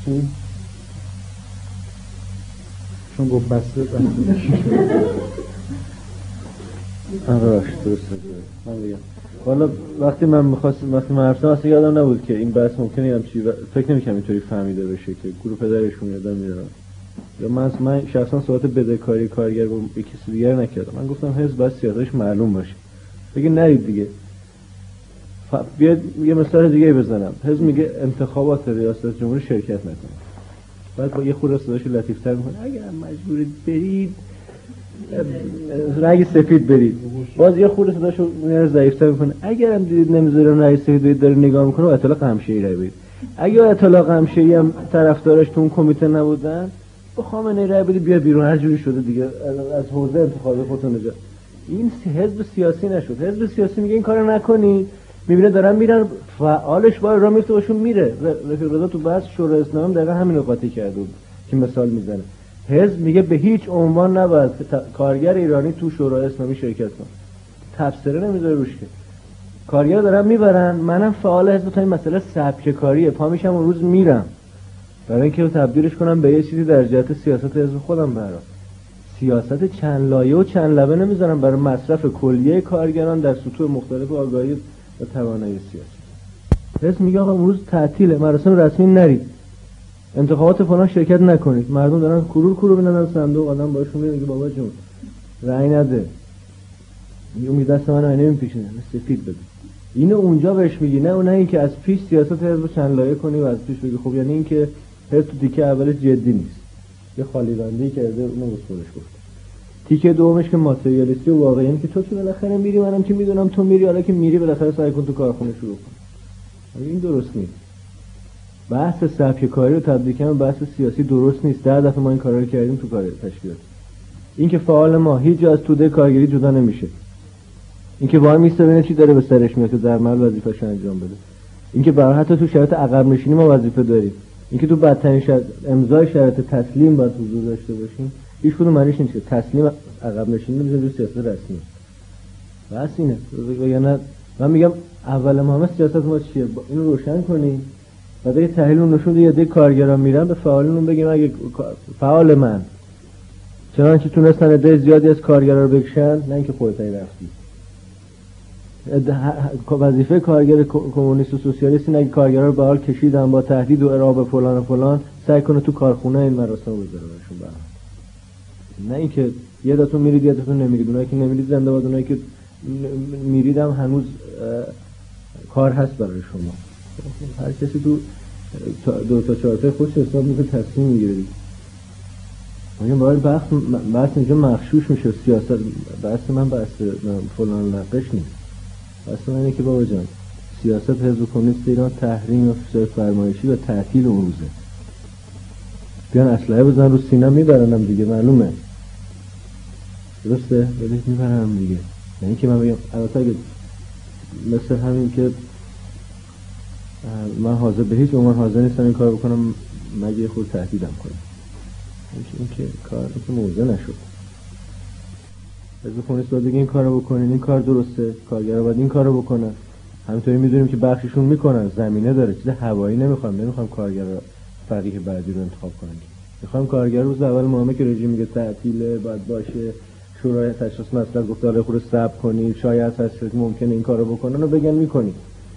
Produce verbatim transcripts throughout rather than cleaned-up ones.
چون گفت بسته بسته آراش درسته. من بگم والا وقتی من می‌خواستم وقتی من حرف اصلا یادم نبود که این بحث ممکنه همچی و... فکر نمی‌کنم اینطوری فهمیده بشه که گروه پدرشون یادم میاد. یا من من شخصا صحبت بدهکاری کارگر با کسی دیگر نکردم. من گفتم حزب باید سیاستش معلوم باشه. بگه نرید دیگه. ف... بیاد یه مثال دیگه بزنم. حزب میگه انتخابات ریاست جمهوری شرکت نکنید. بعد با یه خورده صداش لطیف‌تر می‌کنه اگر مجبورید برید رنگ سفید برید. باز یه خورده صداشو میاره ضعیف‌تر می‌کنه اگر هم دیدید نمیذارم رنگ سفید برید داره نگاه می‌کنه اطلاع قمشه‌ای رای بدید. اگر اطلاع قمشه‌ای هم طرفدارش تو اون کمیته نبودن با خامنه‌ای رای بدید بیا بیرون هر جوری شده دیگه از حوزه انتخابات خودتون نجات. این حزب سیاسی نشد. حزب سیاسی میگه این کارو نکنید میبینه دارن میرن فعالش با راه میفته باشون میره. رفیق رضا تو بحث شورای اسلامی دقیقاً همین رو قاطی کرده بود که مثال میزنه. حزب میگه به هیچ عنوان نباید کارگر ایرانی تو شورای اسلامی شرکت کنه. تفسیر نمیذاره روش که کارگر دارن میبرن منم فعال حزب تا این مسئله سبک کاریه پا میشم اون روز میرم برای اینکه تبدیلش کنم به یه چیزی در جهت سیاست حزب خودم برام. سیاست چند لایه و چند لبه نمیذارم برای مصرف کلیه کارگران در سطوح مختلف آگاهی و توانایی سیاسی. حزب میگه آقا امروز تعطیله مراسم رسمی نرید انتخابات فلان شرکت نکنید مردم دارن کرور کرور میندازن صندوق آدم باشون میگه بابا جون رأی نده میگه دست من عینه میپیشونه سفید بده. اینو اونجا بهش میگی نه اون نه اینکه از پیش سیاست حزب چند لایه کنی و از پیش بگی خب یعنی اینکه حزب تو دیگه اولش جدی نیست یه خالی بندی کرده اونو بسورش گفت. تیکه دومش که ماتریالیستی و واقعی یعنی که تو که بالاخره میری منم که میدونم تو میری حالا که میری بالاخره سعی کن تو کارخونه شروع کن. این درست نیست. بحث سبک کاری رو تبدیل کردن بحث سیاسی درست نیست. ده دفعه ما این کارا رو کردیم تو کار تشکیلات. این که فعال ما هیچ جا از توده کارگری جدا نمیشه. این که وای میسته ببینه چی داره به سرش میاد که در عمل وظیفه‌شو انجام بده. این که برای حتی تو شرایط عقب نشینی ما وظیفه داریم. این که تو بدترین شرایط امضای شرایط تسلیم باید حضور داشته باشیم. هیچ کدوم معنیش نیست که تسلیم عقب نشینی میشه تو سیاست رسمی. بس اینه. یعنی من میگم اول ما سیاست ما چیه؟ اینو روشن کنیم. بعد اگه تحلیل اون نشون یه عده کارگران میرن به فعالون بگیم اگه فعال من چنانچه تونستن عده زیادی از کارگرا رو بکشن نه اینکه خودت رفتی. وظیفه کارگر کمونیست و سوسیالیست اینه اگه کارگرا رو به حال کشیدن با تهدید و ارعاب فلان و فلان سعی کنه تو کارخونه این مراسم بذاره براشون برام. نه اینکه یه داتون میرید یه داتون نمیرید. اونایی که نمیرید زنده باد اونایی که میرید هم هنوز کار هست برای شما. هر کسی تو دو تا چهار تا خودش حساب میکنه تصمیم میگیره. میگم باید بحث بحث اینجا مغشوش میشه سیاست. بحث من بحث فلان نقش نیست. بحث من اینه که بابا جان سیاست حزب کمونیست ایران تحریم و فشار فرمایشی و تعطیل اون روزه. بیان اسلحه بزن رو سینه میبرنم دیگه معلومه. درسته؟ ولی میبرنم دیگه. نه اینکه من بگم البته اگه مثل همین که من حاضر به هیچ عنوان حاضر نیستم این کار بکنم مگه خود تهدیدم کنم. این که کار که موضوع نشد. حزب کمونیست باید بگه این کارو بکنین این کار درسته کارگرها باید این کارو بکنن. همینطوری میدونیم که بخششون میکنن زمینه داره چیز هوایی نمیخوام نمیخوام کارگرها فقیه بعدی رو انتخاب کنن. میخوام کارگر روز اول معامله که رژیم میگه تعطیله باید باشه شورای تشخیص مسئله گفت داره خود صبر کنید شاید هست که ممکنه این کارو بکنن و بگن میکنید.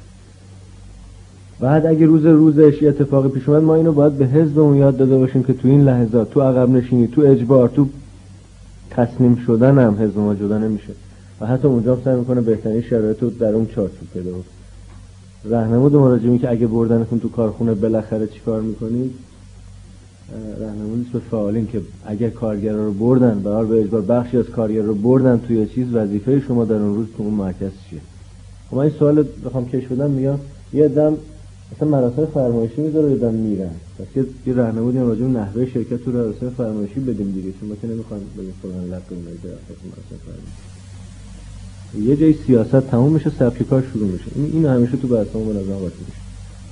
بعد اگه روز روزش اتفاقی پیش اومد ما اینو باید به حزبمون یاد داده باشیم که تو این لحظات تو عقب نشینی تو اجبار تو تسلیم شدن هم حزب ما جدا نمیشه و حتی اونجا هم سعی میکنه بهترین شرایط رو در اون چارچوب پیدا کنه. راهنمود مراجعه که اگه بردنتون تو کارخونه بالاخره چیکار میکنید راهنمودی به فعالین که اگر کارگرا رو بردن به حال به اجبار بخشی از کارگرا رو بردن توی چیز وظیفه شما در اون روز تو اون مرکز چیه. خب من این سوال بخوام کش بدم میگم یه دم مثلا مراسم فرمایشی میذاره یادم میرن. پس یه راهنمودی هم راجع به نحوه شرکت تو مراسم فرمایشی بدیم دیگه چون ما که نمیخوام بگیم فلان لقب میذاره مراسم فرمایشی. یه جای سیاست تموم میشه سبک کار شروع میشه. این اینو همیشه تو بحثمون به نظر قاطی میشه.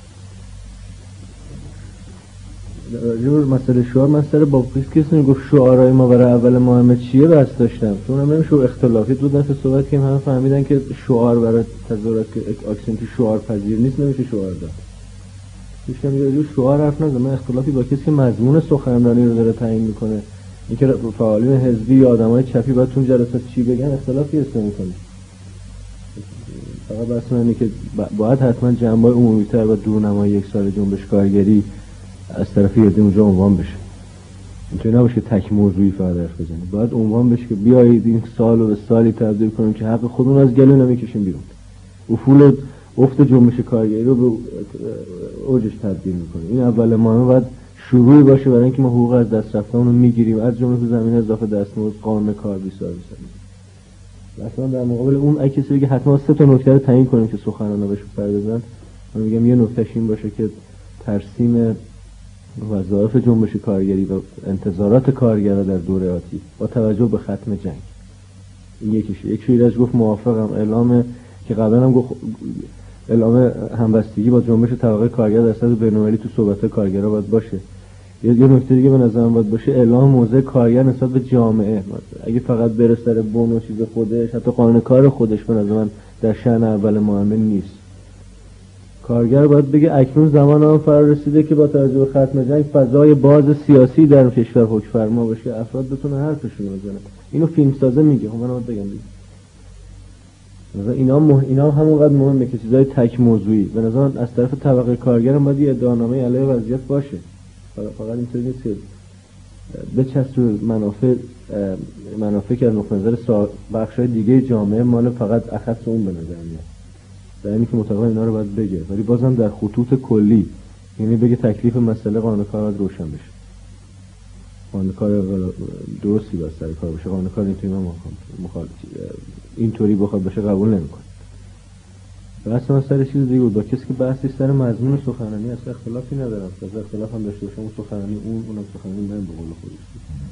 راجع به مسئله شعار من سر با کسی میگفت شعارهای ما برای اول ماه همه چیه بحث داشتم. چون هم نمیشه اختلافی دو دفعه صحبت کردیم همه فهمیدن که شعار برای تظاهرات که اکسنتی شعار پذیر نیست نمیشه شعار داد. هیچ کم یه شعار حرف نزد. من اختلافی با کسی که مضمون سخنرانی رو داره تعیین میکنه، اینکه فعالین حزبی یا آدمای چپی باید تو جلسات چی بگن، اختلافی است نمیکنه. فقط بحث اینه که باید حتما جنبه‌های عمومی‌تر و دورنمای یک سال جنبش کارگری از طرف یه اونجا عنوان بشه. اینطوری نباشه که تک موضوعی فقط حرف بزنیم. باید عنوان بشه که بیایید این سال رو به سالی تبدیل کنیم که حق خودمون از گلو نمیکشیم بیرون. افول افت جنبش کارگری رو به اوجش تبدیل می‌کنیم. این اول ما باید شروعی باشه برای اینکه ما حقوق از دست رفتمون رو میگیریم، از جمله تو زمینه اضافه دستمزد، قانون کار بیست مثلا در مقابل اون اگه کسی بگه حتما سه تا نکته رو تعیین کنیم که سخنران‌ها بهش پردازن، من میگم یه نکتهش این باشه که ترسیم وظایف جنبش کارگری و انتظارات کارگرها در دوره آتی با توجه به ختم جنگ. این یکیشه. یک شیراز گفت موافقم، اعلام که قبلا هم گفت اعلام همبستگی با جنبش طبقه کارگر در سطح بین‌المللی تو صحبت کارگرها باید باشه. یه نکته دیگه به نظرم باید باشه اعلام موضع کارگر نسبت به جامعه. اگه فقط بره سر بن و چیز خودش، حتی قانون کار خودش به نظر من در شأن اول معامله نیست. کارگر باید بگه اکنون زمان آن فرا رسیده که با توجه به ختم جنگ فضای باز سیاسی در کشور حکم فرما باشه، افراد بتونه حرفشون رو بزنن. اینو فیلمسازه میگه، خب من باید بگم دیگه. مثلا اینا مح... اینا همونقدر مهمه که چیزای تک موضوعی. به نظر من از طرف طبقه کارگر هم باید یه ادعانامه علیه وضعیت باشه. فقط اینطوری نیست که بچسب منافع منافع که از نقطه نظر بخشای دیگه جامعه مال فقط اخص اون به نظر میاد. در اینی که مطابق اینا رو باید بگه، ولی بازم در خطوط کلی، یعنی بگه تکلیف مسئله قانون کار باید روشن بشه. قانون کار درستی باید سر کار بشه. قانون کار اینطوری من مخالف اینطوری بخواد بشه قبول نمی‌کنه. بحث من سر چیز دیگه بود. با کسی که بحثی سر مضمون سخنرانی اصلا اختلافی ندارم. از اختلاف هم داشته باشم اون سخنرانی اون اونم سخنرانی من به قول خودش.